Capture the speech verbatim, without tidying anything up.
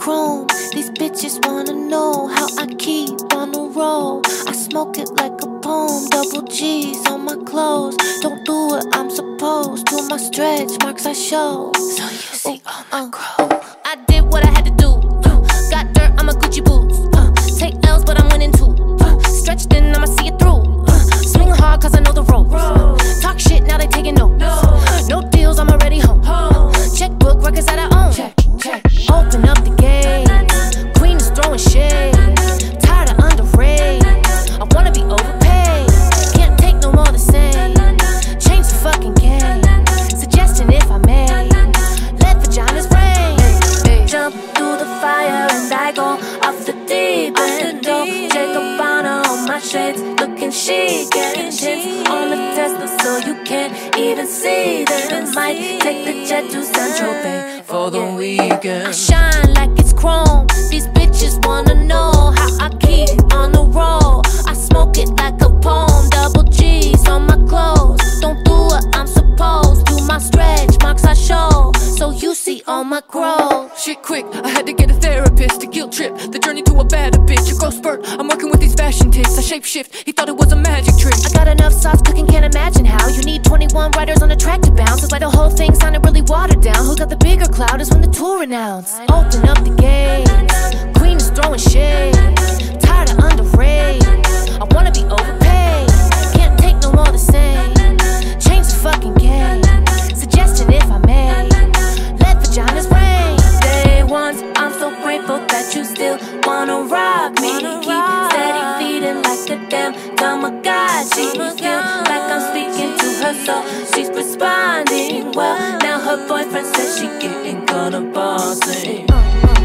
chrome. These bitches wanna know how I keep on the roll. I smoke it like a poem, double G's on my clothes. Don't do what I'm supposed to, my stretch marks I show. So you see all my growth. I did what I had to do. Uh, got dirt, I'm a Gucci boots. Uh, take L's, but I'm winning too. Uh, stretched in, I'ma see it through. Uh, swing hard, cause I know the ropes. Uh, talk shit, now they taking notes. No deals, I'm already home. Uh, checkbook, records that I own. Check, check. Open up the gate. Queen is throwing shade. Tired of underrated. I wanna be overpaid. Can't take no more the same. Change the fucking game. Suggestion if I may. Let vaginas rain. Jump through the fire and I go off the deep end. Don't check up on all my shades. Looking chic and tints on the Tesla so you can't even see them. Might take the jet to Central Bay for the weekend. I shine like it's chrome. These bitches wanna know how I keep on the roll. I smoke it like a poem, double G's on my clothes. Don't do what I'm supposed to, my stretch marks I show. So you see all my growth. Shit quick, I had to get a therapist to guilt trip the journey to a better bitch. A growth spurt, I'm working with these fashion ticks. I shape shift, he thought it was a magic trick. I got enough sauce cooking, can't imagine how. You need twenty-one writers on a track to bounce. That's why the whole thing sounded really watered down. Who got the bigger cloud is when the tour announced. Open up the gates, Queen is throwing shade. Tired of underrated, I wanna be overpaid. Can't take no more the same. Change the fucking game. Suggestion if I may. Let vaginas rain. Day ones, I'm so grateful that you still wanna rock me. Keep steady feeding like a damn Tamagotchi. Feel like I'm speaking to her, so she's responding well. Now her boyfriend says she getting caught up bossing.